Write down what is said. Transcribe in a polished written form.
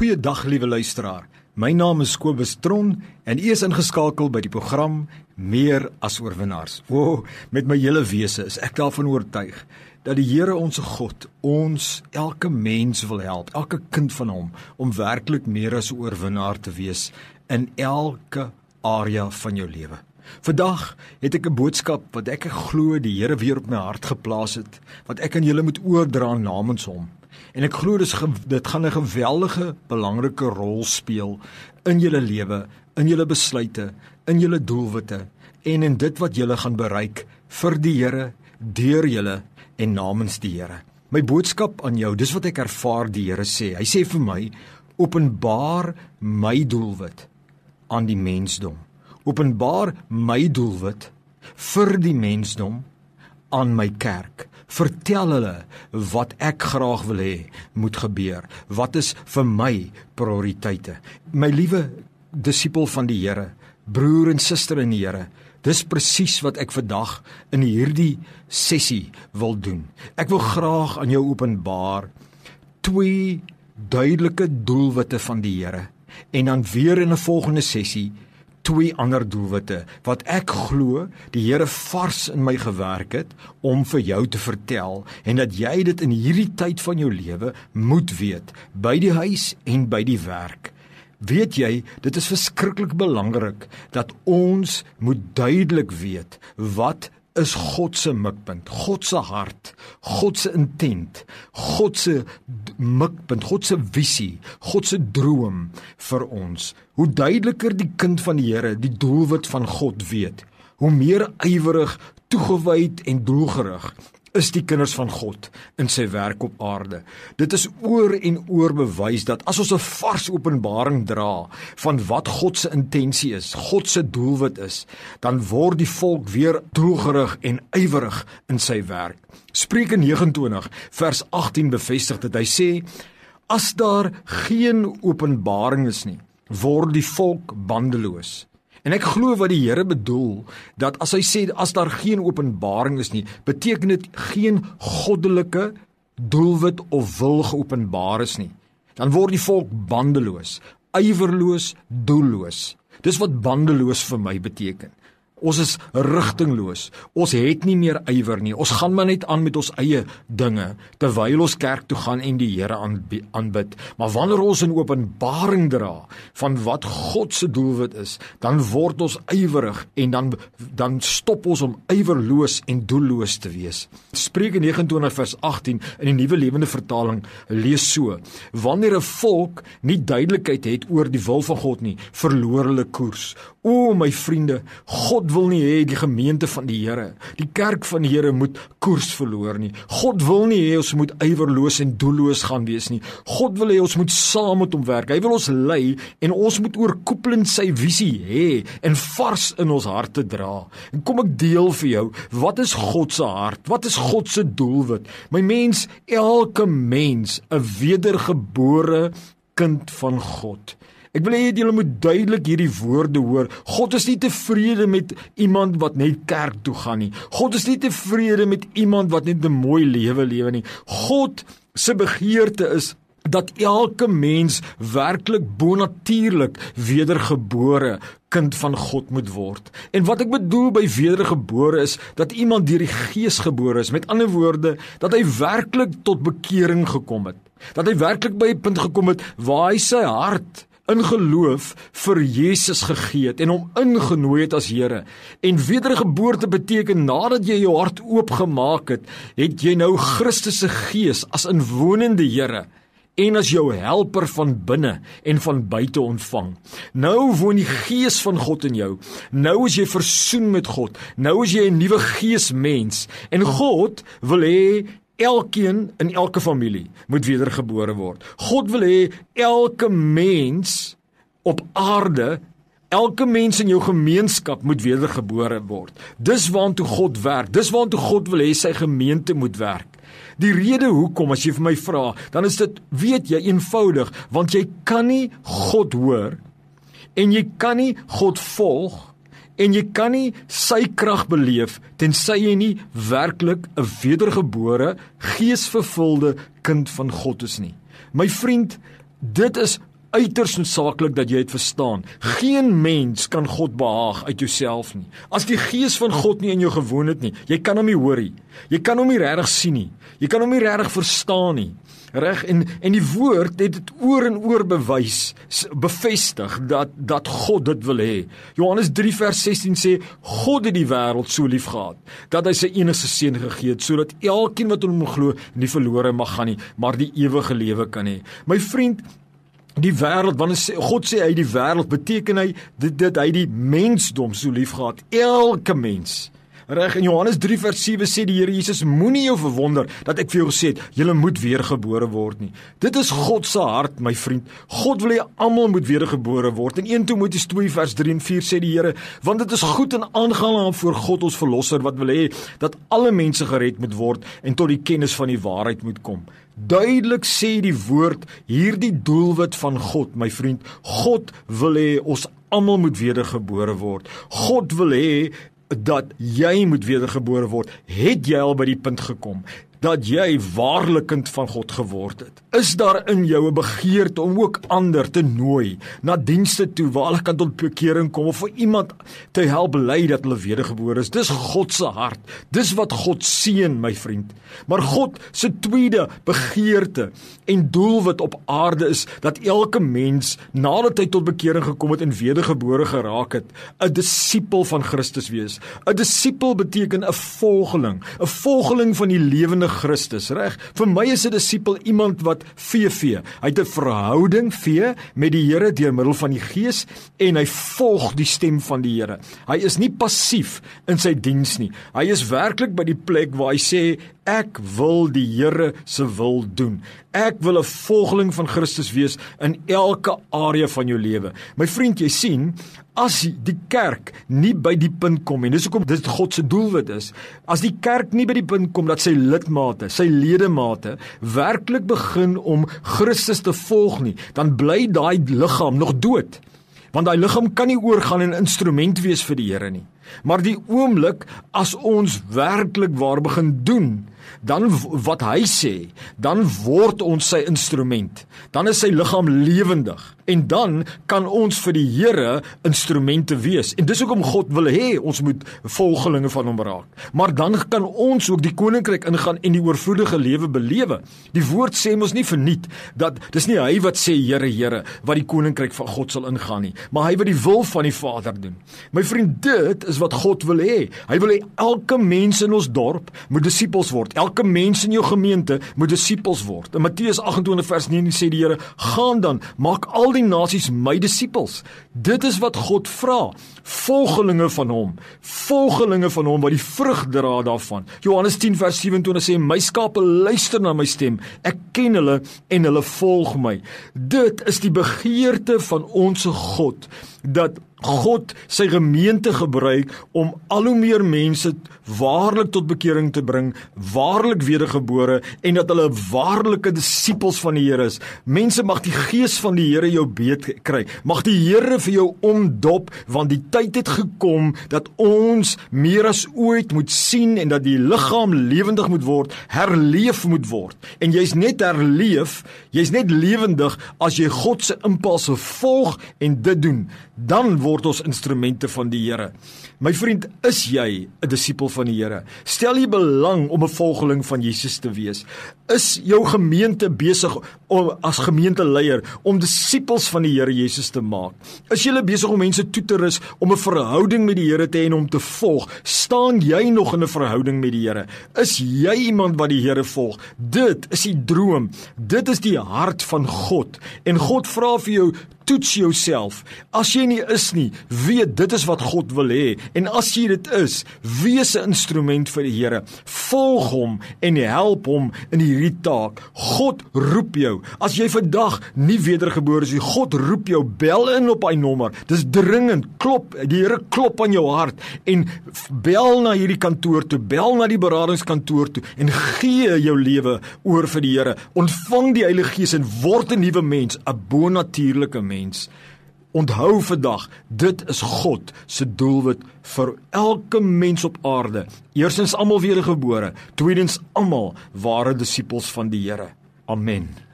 Goeiedag, liewe luisteraar. My naam is Kobus Tron en u is ingeskakel by die program Meer as Oorwinnaars. Met my hele wese is ek daarvan oortuig dat die Here ons God ons elke mens wil help, elke kind van hom, om werklik meer as 'n oorwinnaar te wees in elke area van jou lewe. Vandag het ek 'n boodskap wat ek glo die Here weer op my hart geplaas het, wat ek aan julle moet oordra namens hom. En ek glo dit gaan 'n geweldige, belangrike rol speel in julle lewe, in julle besluite, in julle doelwitte en in dit wat julle gaan bereik vir die Here, deur julle en namens die Here. My boodskap aan jou, dis wat ek ervaar die Here sê. Hy sê vir my, openbaar my doelwit aan die mensdom. Openbaar my doelwit vir die mensdom aan my kerk. Vertel hulle wat ek graag wil hê moet gebeur. Wat is vir my prioriteite? My liewe disipel van die Here, broer en suster in die Here, dis presies wat ek vandag in hierdie sessie wil doen. Ek wil graag aan jou openbaar 2 duidelike doelwitte van die Here en dan weer in 'n volgende sessie 2 ander doelwitte, wat ek glo die Here vars in my gewerk het, om vir jou te vertel, en dat jy dit in hierdie tyd van jou lewe moet weet, by die huis en by die werk. Weet jy, dit is verskriklik belangrik, dat ons moet duidelik weet, wat is God se mikpunt, God se hart, God se intent, God se mikpunt, God se visie, God se droom vir ons. Hoe duideliker die kind van die Here die doelwit van God weet, hoe meer ywerig, toegewyd en doelgerig is die kinders van God in sy werk op aarde. Dit is oor en oor bewys dat as ons 'n vars openbaring dra van wat God se intensie is, God se doelwit is, dan word die volk weer doelgerig en ywerig in sy werk. Spreuke 29 vers 18 bevestig dit. Hy sê, as daar geen openbaring is nie, word die volk bandeloos. En ek glo wat die Here bedoel, dat as hy sê, as daar geen openbaring is nie, beteken dit geen goddelike doelwit of wil geopenbaar is nie. Dan word die volk bandeloos, ywerloos, doelloos. Dis wat bandeloos vir my beteken. Ons is rigtingloos, ons het nie meer ywer nie, ons gaan maar net aan met ons eie dinge, terwyl ons kerk toe gaan en die Here aanbid. Maar wanneer ons 'n openbaring dra van wat God se doelwit is, dan word ons ywerig en dan stop ons om ywerloos en doelloos te wees. Spreuke 29 vers 18 in die Nuwe Lewende Vertaling lees so, wanneer 'n volk nie duidelikheid het oor die wil van God nie, verloor hulle koers. O my vriende, God wil nie hê die gemeente van die Here, die kerk van die Here moet koers verloor nie. God wil nie hê ons moet ywerloos en doelloos gaan wees nie. God wil hê ons moet saam met hom werk. Hy wil ons lei en ons moet oorkoepelend sy visie hê en vars in ons harte dra. En kom ek deel vir jou, wat is God se hart? Wat is God se doelwit? My mens, elke mens, 'n wedergebore kind van God. Ek wil hê julle moet duidelik hierdie woorde hoor. God is nie tevrede met iemand wat net kerk toe gaan nie. God is nie tevrede met iemand wat net 'n mooi lewe lewe nie. God se begeerte is dat elke mens werklik bonatuurlik wedergebore kind van God moet word. En wat ek bedoel by wedergebore is, dat iemand deur die Gees gebore is. Met ander woorde, dat hy werklik tot bekering gekom het. Dat hy werklik by 'n punt gekom het waar hy sy hart in geloof vir Jesus gegee het en hom ingenooi het as Here. En wedergeboorte beteken, nadat jy jou hart oopgemaak het, het jy nou Christus se Gees as inwonende Here en as jou helper van binne en van buite ontvang. Nou woon die Gees van God in jou. Nou is jy versoen met God. Nou is jy 'n nuwe geesmens. En God wil hê elkeen in elke familie moet wedergebore word. God wil hê elke mens op aarde, elke mens in jou gemeenskap moet wedergebore word. Dis waantoe God werk. Dis waantoe God wil hê sy gemeente moet werk. Die rede hoekom, as jy vir my vra, dan is dit, weet jy, eenvoudig, want jy kan nie God hoor en jy kan nie God volg en jy kan nie sy krag beleef tensy jy nie werklik 'n wedergebore, geesvervulde kind van God is nie. My vriend, dit is uiters noodsaaklik dat jy het verstaan. Geen mens kan God behaag uit jouself nie. As die Gees van God nie in jou gewoon het nie, jy kan hom nie hoor nie. Jy kan hom nie regtig sien nie. Jy kan hom nie regtig verstaan nie. Reg, en die woord het dit oor en oor bevestig dat God dit wil hê. Johannes 3 vers 16 sê, God het die wêreld so lief gehad, dat hy sy enigste seun gegee het, sodat elkeen wat in hom glo nie verlore mag gaan nie, maar die ewige lewe kan hê. My vriend, die wêreld, wanneer God sê hy die wêreld, beteken hy dat hy die mensdom so lief gehad, elke mens. Reg, in Johannes 3 vers 7 sê die Here Jesus, moenie jou verwonder dat ek vir jou gesê het, julle moet weergebore word nie. Dit is God se hart, my vriend. God wil hê almal moet weergebore word. In 1 Timoteus 2 vers 3 en 4 sê die Here, want dit is goed en aangenaam voor God ons verlosser, wat wil hê dat alle mense gered moet word en tot die kennis van die waarheid moet kom. Duidelik sê die woord hierdie doelwit van God, my vriend. God wil hê ons almal moet wedergebore word. God wil hê dat jy moet wedergebore word. Het jy al by die punt gekom dat jy waarlik kind van God geword het? Is daar in jou 'n begeerte om ook ander te nooi na dienste toe waar hulle kan tot bekering kom, of vir iemand te help lei dat hulle wedergebore is? Dis God se hart. Dis wat God seën, my vriend. Maar God se tweede begeerte en doelwit op aarde is dat elke mens, nadat hy tot bekering gekom het en wedergebore geraak het, 'n disipel van Christus wees. 'n Disipel beteken 'n volgeling van die lewende Christus, reg? Vir my is 'n disipel iemand wat vee. Hy het 'n verhouding met die Here deur middel van die Gees en hy volg die stem van die Here. Hy is nie passief in sy diens nie. Hy is werklik by die plek waar hy sê, ek wil die Here se wil doen. Ek wil 'n volgeling van Christus wees in elke area van jou lewe. My vriend, jy sien, as die kerk nie by die punt kom, en dis hoekom dit God se doelwit is, as die kerk nie by die punt kom dat sy lidmate, sy ledemate werklik begin om Christus te volg nie, dan bly daai liggaam nog dood. Want daai liggaam kan nie oorgaan en 'n instrument wees vir die Here nie. Maar die oomblik as ons werklik waar begin doen, dan wat hy sê, dan word ons sy instrument. Dan is sy liggaam lewendig. En dan kan ons vir die Here instrumente wees. En dis hoekom God wil hê ons moet volgelinge van hom raak. Maar dan kan ons ook die koninkryk ingaan en die oorvloedige lewe belewe. Die woord sê mos nie verniet dat dis nie hy wat sê Here, Here, wat die koninkryk van God sal ingaan nie, maar hy wat die wil van die Vader doen. My vriend, dit is wat God wil hê. Hy wil hê elke mens in ons dorp moet disippels word. Elke mens in jou gemeente moet disippels word. In Matteus 28 vers 9 sê die Here, gaan dan, maak al die nasies my disippels. Dit is wat God vra. Volgelinge van hom wat die vrug dra daarvan. Johannes 10 vers 27 sê, my skape luister na my stem, ek ken hulle en hulle volg my. Dit is die begeerte van ons God, dat God sy gemeente gebruik om al hoe meer mense waarlik tot bekering te bring, waarlik wedergebore, en dat hulle waarlike disippels van die Here is. Mense, mag die Gees van die Here jou beet kry. Mag die Here vir jou omdop, want die tyd het gekom dat ons meer as ooit moet sien en dat die liggaam lewendig moet word, herleef moet word. En jy's net herleef, jy's net lewendig as jy God se impulse volg en dit doen. Dan word ons instrumente van die Here. My vriend, is jy 'n disipel van die Here? Stel jy belang om 'n volgeling van Jesus te wees? Is jou gemeente besig om as gemeenteleier om disipels van die Here Jesus te maak? Is jy besig om mense toe te rus om 'n verhouding met die Here te hê en om te volg? Staan jy nog in 'n verhouding met die Here? Is jy iemand wat die Here volg? Dit is die droom. Dit is die hart van God. En God vra vir jou, toets jouself. As jy nie is nie, weet dit is wat God wil hê. En as jy dit is, wees 'n instrument vir die Here. Volg hom en help hom in hierdie taak. God roep jou. As jy vandag nie wedergebore is nie, God roep jou. Bel in op hy nommer. Dis dringend. Klop, die Here klop aan jou hart en bel na hierdie kantoor toe, bel na die beradingskantoor toe en gee jou lewe oor vir die Here. Ontvang die Heilige Gees en word 'n nuwe mens, 'n bonatuurlike mens. Onthou vandag, dit is God se doelwit vir elke mens op aarde. Eerstens almal wedergebore, tweedens almal ware disippels van die Here. Amen.